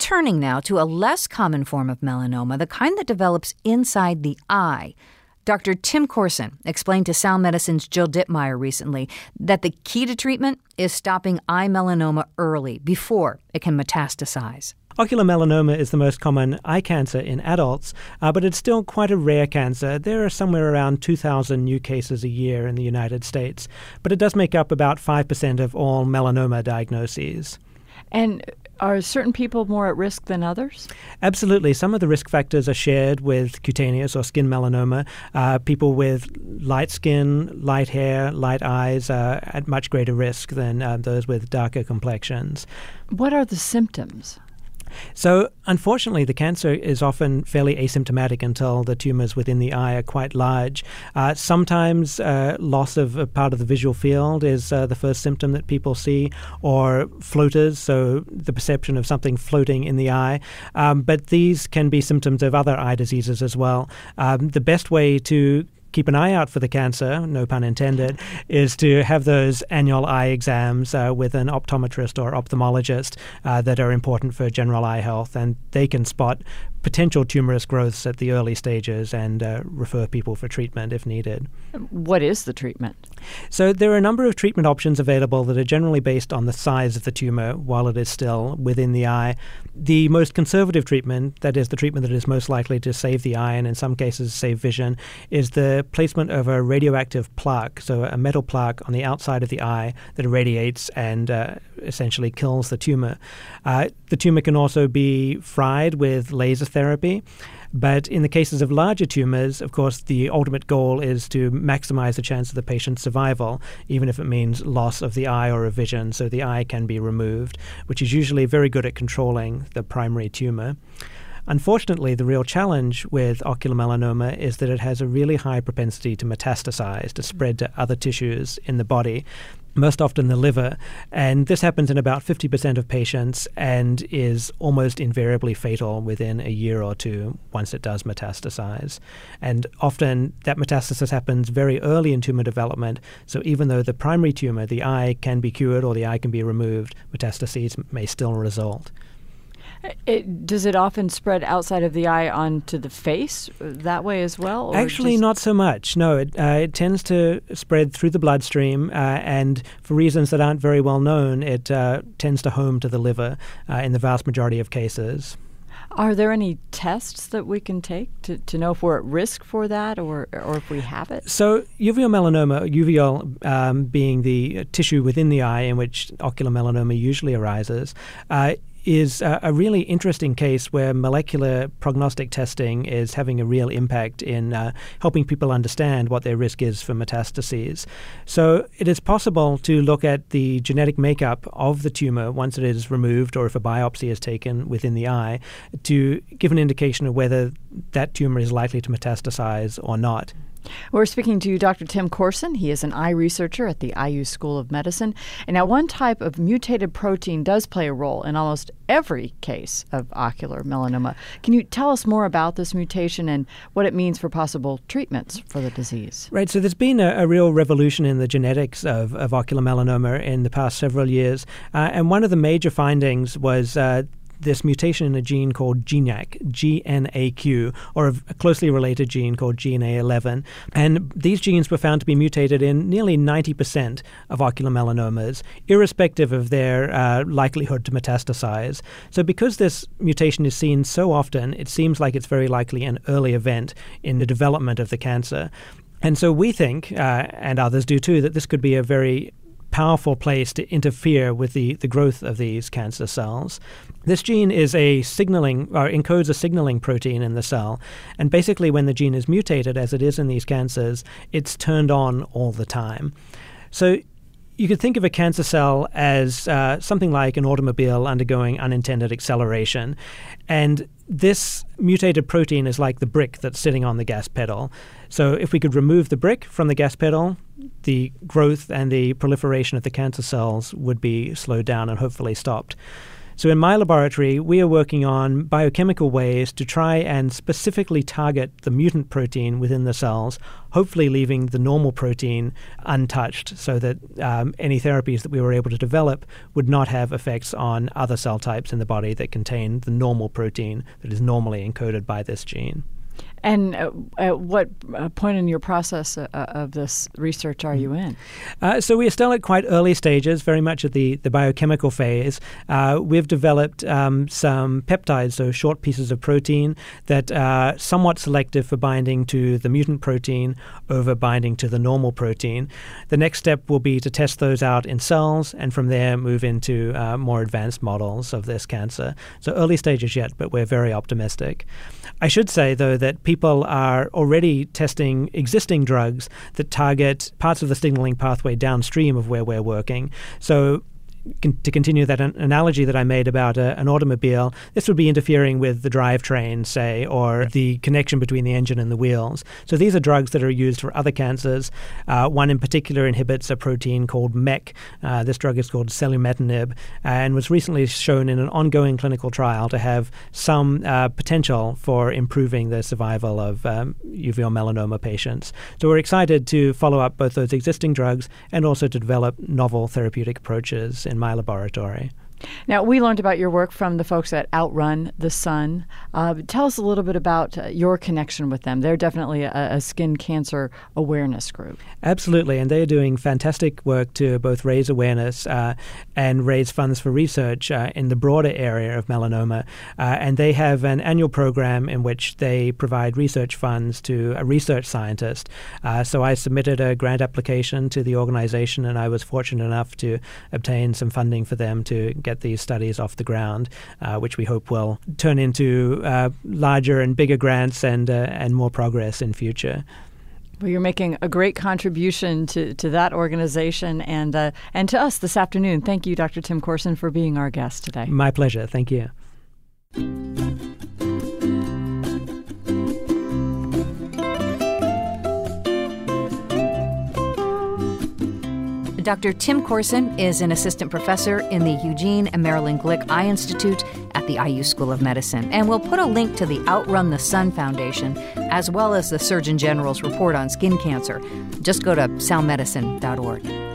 turning now to a less common form of melanoma, the kind that develops inside the eye. Dr. Tim Korson explained to Sound Medicine's Jill Dittmeyer recently that the key to treatment is stopping eye melanoma early, before it can metastasize. Ocular melanoma is the most common eye cancer in adults, but it's still quite a rare cancer. There are somewhere around 2,000 new cases a year in the United States, but it does make up about 5% of all melanoma diagnoses. And are certain people more at risk than others? Absolutely. Some of the risk factors are shared with cutaneous or skin melanoma. People with light skin, light hair, light eyes are at much greater risk than those with darker complexions. What are the symptoms? So, unfortunately, the cancer is often fairly asymptomatic until the tumors within the eye are quite large. Sometimes loss of a part of the visual field is the first symptom that people see, or floaters, so the perception of something floating in the eye. But these can be symptoms of other eye diseases as well. The best way to keep an eye out for the cancer, no pun intended, is to have those annual eye exams with an optometrist or ophthalmologist that are important for general eye health, and they can spot potential tumorous growths at the early stages and refer people for treatment if needed. What is the treatment? So there are a number of treatment options available that are generally based on the size of the tumor while it is still within the eye. The most conservative treatment, that is the treatment that is most likely to save the eye and in some cases save vision, is the placement of a radioactive plaque, so a metal plaque on the outside of the eye that irradiates and essentially kills the tumor. The tumor can also be fried with laser therapy. But in the cases of larger tumors, of course, the ultimate goal is to maximize the chance of the patient's survival, even if it means loss of the eye or of vision, so the eye can be removed, which is usually very good at controlling the primary tumor. Unfortunately, the real challenge with ocular melanoma is that it has a really high propensity to metastasize, to spread to other tissues in the body, most often the liver. And this happens in about 50% of patients and is almost invariably fatal within a year or two once it does metastasize. And often that metastasis happens very early in tumor development. So even though the primary tumor, the eye, can be cured or the eye can be removed, metastases may still result. Does it often spread outside of the eye onto the face that way as well? Actually, not so much. No, it tends to spread through the bloodstream, and for reasons that aren't very well known, it tends to home to the liver in the vast majority of cases. Are there any tests that we can take to know if we're at risk for that or if we have it? So uveal melanoma, uveal being the tissue within the eye in which ocular melanoma usually arises, is a really interesting case where molecular prognostic testing is having a real impact in helping people understand what their risk is for metastases. So it is possible to look at the genetic makeup of the tumor once it is removed or if a biopsy is taken within the eye to give an indication of whether that tumor is likely to metastasize or not. We're speaking to Dr. Tim Korson. He is an eye researcher at the IU School of Medicine. And now one type of mutated protein does play a role in almost every case of ocular melanoma. Can you tell us more about this mutation and what it means for possible treatments for the disease? Right. So there's been a real revolution in the genetics of ocular melanoma in the past several years. And one of the major findings was this mutation in a gene called GNAQ, G-N-A-Q, or a closely related gene called GNA11. And these genes were found to be mutated in nearly 90% of ocular melanomas, irrespective of their likelihood to metastasize. So because this mutation is seen so often, it seems like it's very likely an early event in the development of the cancer. And so we think, and others do too, that this could be a very powerful place to interfere with the growth of these cancer cells. This gene is encodes a signaling protein in the cell, and basically when the gene is mutated, as it is in these cancers, it's turned on all the time. So you could think of a cancer cell as something like an automobile undergoing unintended acceleration, and this mutated protein is like the brick that's sitting on the gas pedal. So if we could remove the brick from the gas pedal, the growth and the proliferation of the cancer cells would be slowed down and hopefully stopped. So in my laboratory, we are working on biochemical ways to try and specifically target the mutant protein within the cells, hopefully leaving the normal protein untouched so that any therapies that we were able to develop would not have effects on other cell types in the body that contain the normal protein that is normally encoded by this gene. And at what point in your process of this research are you in? So we are still at quite early stages, very much at the biochemical phase. We've developed some peptides, so short pieces of protein that are somewhat selective for binding to the mutant protein over binding to the normal protein. The next step will be to test those out in cells, and from there move into more advanced models of this cancer. So early stages yet, but we're very optimistic. I should say, though, that people are already testing existing drugs that target parts of the signaling pathway downstream of where we're working. So to continue that analogy that I made about an automobile, this would be interfering with the drivetrain, say, or the connection between the engine and the wheels. So these are drugs that are used for other cancers. One in particular inhibits a protein called MEK. This drug is called selumetinib and was recently shown in an ongoing clinical trial to have some potential for improving the survival of uveal melanoma patients. So we're excited to follow up both those existing drugs and also to develop novel therapeutic approaches in my laboratory. Now, we learned about your work from the folks at Outrun the Sun. Tell us a little bit about your connection with them. They're definitely a skin cancer awareness group. Absolutely, and they are doing fantastic work to both raise awareness and raise funds for research in the broader area of melanoma. And they have an annual program in which they provide research funds to a research scientist. So I submitted a grant application to the organization, and I was fortunate enough to obtain some funding for them to get these studies off the ground, which we hope will turn into larger and bigger grants and more progress in future. Well, you're making a great contribution to that organization and to us this afternoon. Thank you, Dr. Tim Corson, for being our guest today. My pleasure. Thank you. Dr. Tim Corson is an assistant professor in the Eugene and Marilyn Glick Eye Institute at the IU School of Medicine. And we'll put a link to the Outrun the Sun Foundation, as well as the Surgeon General's report on skin cancer. Just go to salmedicine.org.